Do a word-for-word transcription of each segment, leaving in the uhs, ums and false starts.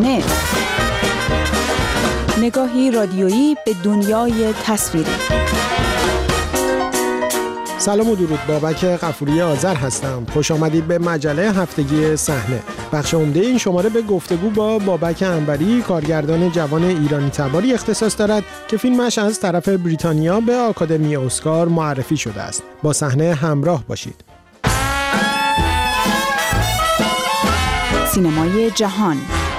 صحنه، نگاهی رادیویی به دنیای تصویری. سلام و درود، بابک غفوری آذر هستم. خوش آمدید به مجله هفتگی صحنه. بخش عمده این شماره به گفتگو با بابک انوری، کارگردان جوان ایرانی تباری اختصاص دارد که فیلمش از طرف بریتانیا به آکادمی اسکار معرفی شده است. با صحنه همراه باشید. سینمای جهان.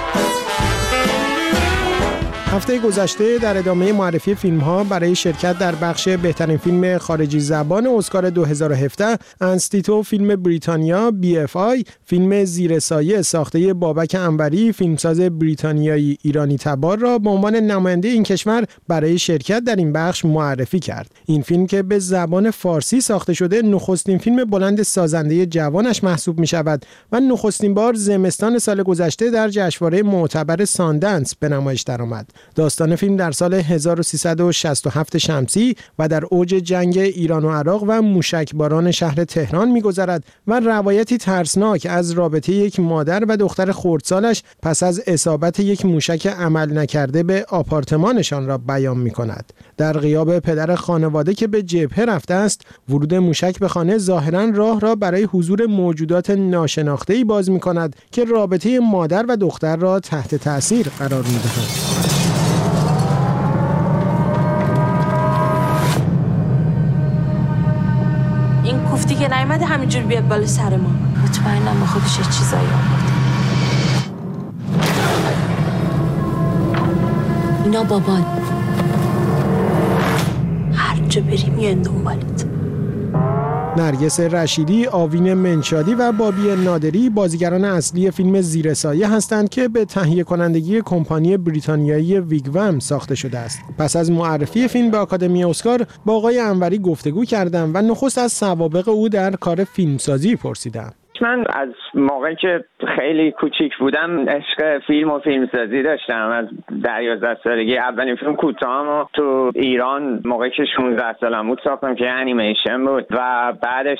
هفته گذشته در ادامه معرفی فیلم‌ها برای شرکت در بخش بهترین فیلم خارجی زبان اسکار دو هزار و هفده، انستیتو فیلم بریتانیا بی اف آی فیلم زیر سایه ساخته بابک انوری، فیلمساز بریتانیایی ایرانی تبار را به عنوان نماینده این کشور برای شرکت در این بخش معرفی کرد. این فیلم که به زبان فارسی ساخته شده، نخستین فیلم بلند سازنده جوانش محسوب می‌شود و نخستین بار زمستان سال گذشته در جشنواره معتبر ساندنس به نمایش درآمد. داستان فیلم در سال هزار و سیصد و شصت و هفت شمسی و در اوج جنگ ایران و عراق و موشکباران شهر تهران می‌گذرد و روایتی ترسناک از رابطه یک مادر و دختر خردسالش پس از اصابت یک موشک عمل نکرده به آپارتمانشان را بیان می‌کند. در غیاب پدر خانواده که به جبهه رفته است، ورود موشک به خانه ظاهراً راه را برای حضور موجودات ناشناخته‌ای باز می‌کند که رابطه مادر و دختر را تحت تأثیر قرار می‌دهند. این کوفتی که نیومده همینجور بیاد بالا سر ما. مطمئنم با خودش یه چیزایی آورده. اینا بابان، هر جا بری میان دنبالت. نرگس رشیدی، آوین منشادی و بابی نادری بازیگران اصلی فیلم زیر سایه هستند که به تهیه کنندگی کمپانی بریتانیایی ویگوم ساخته شده است. پس از معرفی فیلم به آکادمی اسکار با آقای انوری گفتگو کردم و نخست از سوابق او در کار فیلمسازی پرسیدم. من از موقعی که خیلی کوچیک بودم عشق فیلم و فیلمسازی داشتم. از ده یازده سالگی اولین فیلم کوتاهمو تو ایران موقعی که شانزده سالم بود ساختم که انیمیشن بود و بعدش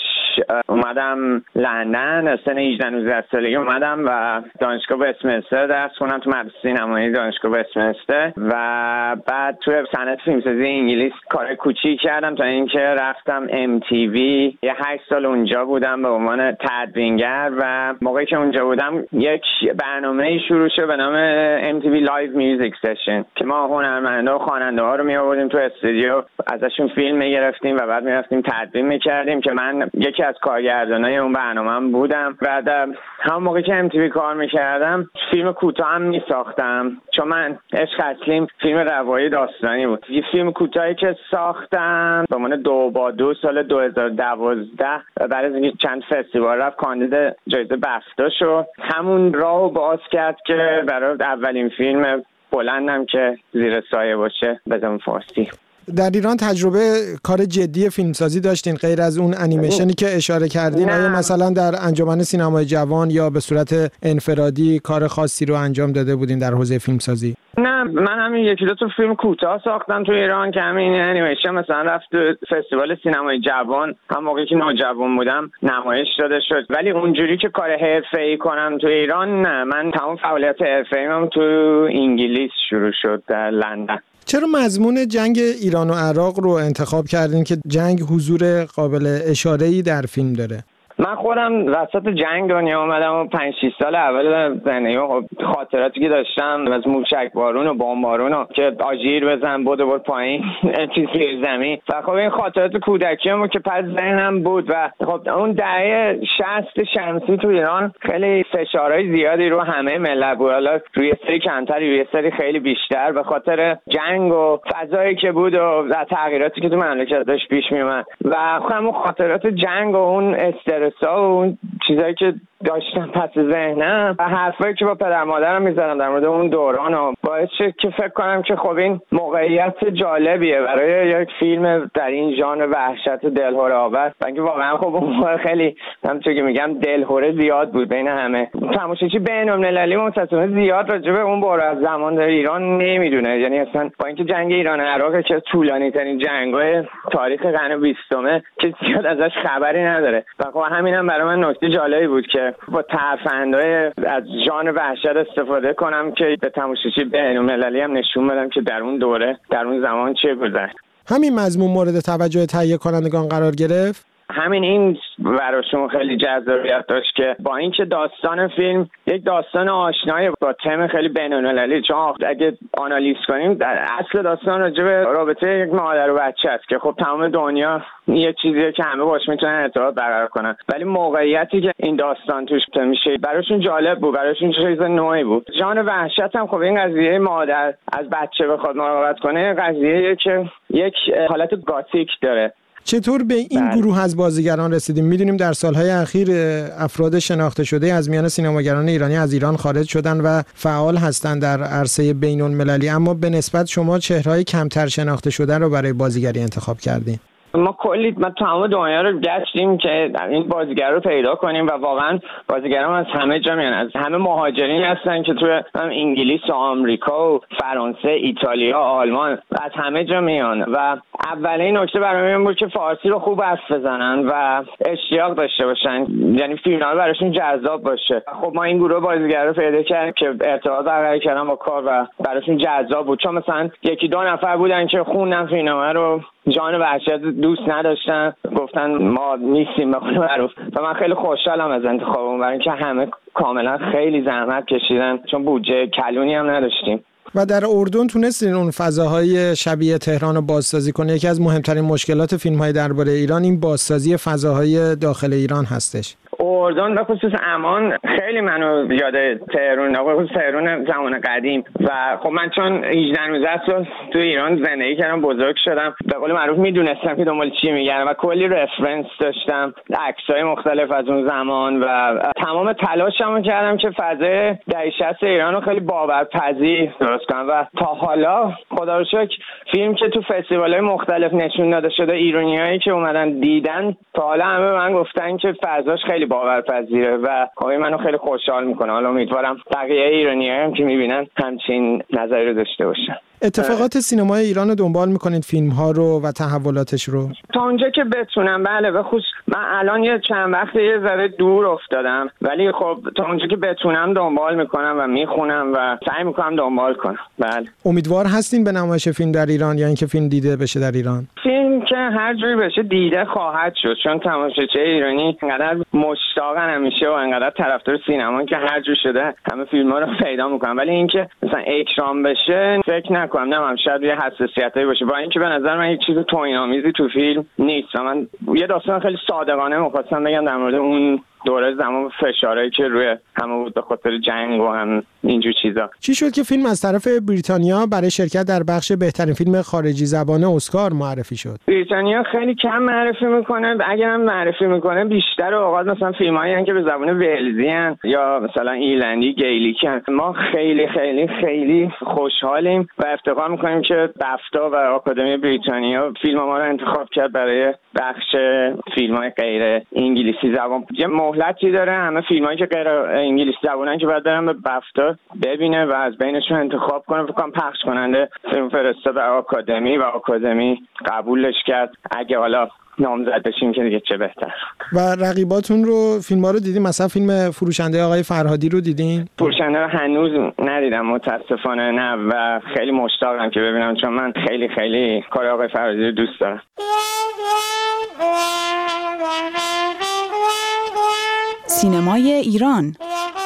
اومدم لندن از سن هجده نوزده سالگی اومدم و دانشگاه وستمنستر درس خوندم تو مدرسه سینمایی دانشگاه وستمنستر و بعد تو صنعت فیلمسازی انگلیس کار کوچیک کردم تا اینکه رفتم ام تی وی. یه هشت سال اونجا بودم به عنوان تدوینگر و موقعی که اونجا بودم یک برنامه شروع شد به نام ام تی وی لایو میوزیک سشن که ما هنرمندا و خواننده ها رو می آوردیم تو استودیو، ازشون فیلم میگرفتیم و بعد میرفتیم تدوین میکردیم که من یکی از کارگردانای اون برنامه بودم. بعد همون موقعی که ام تی وی کار میکردم فیلم کوتاه هم میساختم چون من عشق اصلیم فیلم روایی داستانی بود. یه فیلم کوتاهی که ساختم به عنوان دو با دو سال دو هزار و دوازده بعد از اینکه چند فستیوال رفت کاندید جایزه بفتا شد، همون راهو باز کرد که برای اولین فیلم بلندم که زیر سایه باشه به زبان فارسی. در ایران تجربه کار جدی فیلمسازی داشتین غیر از اون انیمیشنی که اشاره کردین؟ آیا مثلا در انجمن سینمای جوان یا به صورت انفرادی کار خاصی رو انجام داده بودین در حوزه فیلمسازی؟ نه، من همین یکی دو تا فیلم کوتاه ساختم تو ایران که همین انیمیشن مثلا رفت فستیوال سینمای جوان، هم موقعی که نوجوان بودم نمایش داده شد، ولی اونجوری که کار حرفه‌ای کنم تو ایران نه. من تمام فعالیت حرفه‌ایم تو انگلیس شروع شد در لندن. چرا مضمون جنگ ایران و عراق رو انتخاب کردین که جنگ حضور قابل اشاره‌ای در فیلم داره؟ من خودم وسط جنگ دنیا اومدم و پنج شش سال اول زندگی‌ام خاطراتی که داشتم از موشکبارون و بمبارون و که آژیر بزن بود بود پایین چیز زمین و خب این خاطرات کودکیمو که پس ذهنم بود و خب اون دهه شصت شمسی تو ایران خیلی فشارهای زیادی رو همه ملت بود، حالا روی سری کمتر روی سری خیلی بیشتر به خاطر جنگ و فضایی که بود و تغییراتی که تو مملکت داشت پیش میومد و خب همون خاطرات جنگ و اون استرس و اون چیزایی که داشتم پس ذهنم و حرفایی که با پدر مادرم میزدم در مورد اون دوران و باعث شد که فکر کنم که خب این موقعیت جالبیه برای یک فیلم در این ژانر وحشت دلهره آور و اینکه واقعا خب اون خیلی همونطور که میگم دلهره زیاد بود بین همه تماشاچی بین‌المللی متأسفانه زیاد راجع به اون بار از زمان در ایران نمیدونه. یعنی اصلا با اینکه جنگ ایران و عراق که طولانی ترین جنگ‌های تاریخ قرن بیستم که زیاد ازش خبری نداره و خب همینم برای من نکته جالبی بود که با ترفندهای از ژانر وحشت استفاده کنم که به تماشاچی بین‌المللی هم نشون بدم که در اون دوره در اون زمان چه گذشت. همین مضمون مورد توجه تهیه کنندگان قرار گرفت. همین این براشون خیلی جذابیت داشت که با اینکه داستان فیلم یک داستان آشنایی با تم خیلی بین‌المللی، چون اگه آنالیز کنیم در اصل داستان راجع به رابطه یک مادر و بچه است که خب تمام دنیا یه چیزیه که همه باش میتونن ارتباط برقرار کنن، ولی موقعیتی که این داستان توش میشه براشون جالب بود، براشون چیز نوعی بود. ژانر وحشت هم خب این قضیه مادر از بچه بخواد مراقبت کنه قضیه‌ایه که یک حالت گاتیک داره. چطور به این بله. گروه از بازیگران رسیدیم؟ میدونیم در سالهای اخیر افراد شناخته شده از میان سینماگران ایرانی از ایران خارج شدن و فعال هستند در عرصه بین‌المللی، اما به نسبت شما چهره‌های کمتر شناخته شده رو برای بازیگری انتخاب کردین. ما کلی ما تمام دنیا رو گشتیم که این بازیگر رو پیدا کنیم و واقعا بازیگران از همه جا میان، از همه مهاجرین هستن که توی انگلیس و آمریکا و فرانسه، ایتالیا، آلمان از همه جا میان و اولین نکته برای من بود که فارسی رو خوب حرف بزنن و اشتیاق داشته باشن، یعنی فیلم‌ها براشون جذاب باشه. خب ما این گروه بازیگر رو پیدا کردیم که ارتباط برقرار کردن با کار و براشون جذاب بود، چون مثلا یکی دو نفر بودن که خوندن فیلم‌ها رو جان وحشت دوست نداشتن، گفتن ما نیستیم به قول معروف و من خیلی خوشحالم از انتخابم، برای اینکه همه کاملا خیلی زحمت کشیدن چون بودجه کلونی هم نداشتیم. و در اردن تونستین اون فضاهای شبیه تهران رو بازسازی کنه؟ یکی از مهمترین مشکلات فیلم‌های درباره ایران این بازسازی فضاهای داخل ایران هستش. اردن به خصوص امان خیلی منو یاد تهران، به خصوص تهران زمان قدیم و خب من چون هجده نوزده سال تو ایران زندگی کردم بزرگ شدم، به قول معروف میدونستم که دنبال چی میگردم و کلی رفرنس داشتم، عکسای مختلف از اون زمان و تمام تلاشمو کردم که فضای دهه شصت ایران رو خیلی باورپذیر درست کنم و تا حالا خدا رو شکر فیلم که تو فستیوال‌های مختلف نشون داده شده، ایرانیایی که اومدن دیدن تا حالا همه به من گفتن که فضاش خیلی باورپذیره و خب منو خیلی خوشحال میکنه. حالا امیدوارم بقیه ایرانی‌ها هم که میبینن همچین نظری رو داشته باشن. اتفاقات سینمای ایران رو دنبال میکنید، فیلم ها رو و تحولاتش رو؟ تا اونجا که بتونم بله، به خصوص من الان یه چند وقت یه ذره دور افتادم، ولی خب تا اونجا که بتونم دنبال میکنم و میخونم و سعی میکنم دنبال کنم. بله. امیدوار هستین به نمایش فیلم در ایران یا اینکه فیلم دیده بشه در ایران؟ فیلم که هر جوری بشه دیده خواهد شد، چون تماشاچی ایرانی انقدر مشتاقن همیشه و انقدر طرفدار سینما که هر جور شده همه فیلم‌ها رو پیدا میکنن، ولی اینکه مثلا اکرام بشه فکر نکنم، نمیدونم شاید یه حساسیتی باشه، با اینکه به نظر من هیچ چیز توهین‌آمیزی تو فیلم نیست و من یه داستان خیلی صادقانه می‌خواستم بگم در مورد اون دوره زمان فشارهایی که روی همه بود به خاطر جنگ و هم اینجور چیزا. چی شد که فیلم از طرف بریتانیا برای شرکت در بخش بهترین فیلم خارجی زبان اسکار معرفی شد؟ بریتانیا خیلی کم معرفی میکنه، اگر هم معرفی میکنه بیشتر اوقات مثلا فیلمایی که به زبان ولزی ان یا مثلا ایرلندی گیلیک ان. ما خیلی خیلی خیلی خوشحالیم و افتخار میکنیم که بفتا و آکادمی بریتانیا فیلم ما رو انتخاب کرد برای بخش فیلم‌های غیر انگلیسی زبان. مهلتی داره، همه فیلمایی که غیر انگلیسی زبانن که باید برن به بفتا ببینه و از بینشون انتخاب کنه، فکر کنم پخش کننده فیلم فرستاد به آکادمی و آکادمی قبولش کرد. اگه حالا نامزد بشیم که دیگه چه بهتر. و رقیباتون رو فیلم‌ها رو دیدین؟ مثلا فیلم فروشنده آقای فرهادی رو دیدین؟ فروشنده رو هنوز ندیدم متاسفانه، نه و خیلی مشتاقم که ببینم چون من خیلی خیلی کار آقای فرهادی رو دوست دارم. سینمای ایران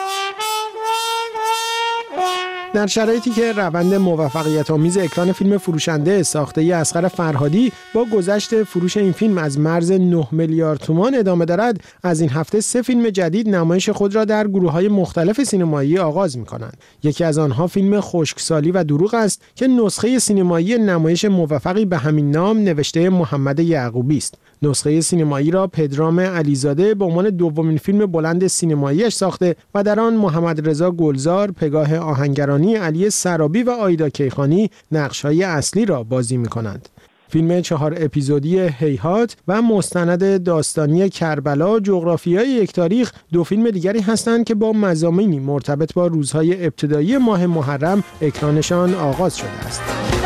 در شرایطی که روند موفقیت آمیز اکران فیلم فروشنده ساخته ای اصغر فرهادی با گذشت فروش این فیلم از مرز نه میلیارد تومان ادامه دارد، از این هفته سه فیلم جدید نمایش خود را در گروه‌های مختلف سینمایی آغاز می‌کنند. یکی از آنها فیلم خشکسالی و دروغ است که نسخه سینمایی نمایش موفقی به همین نام نوشته محمد یعقوبی است. نسخه سینمایی را پدرام علیزاده به عنوان دومین فیلم بلند سینماییش ساخته و در آن محمد رضا گلزار، پگاه آهنگرانی، علی سرابی و آیدا کیخانی نقش‌های اصلی را بازی می‌کنند. فیلم چهار اپیزودی هیهات و مستند داستانی کربلا جغرافیای یک تاریخ دو فیلم دیگری هستند که با مضامینی مرتبط با روزهای ابتدایی ماه محرم اکرانشان آغاز شده است.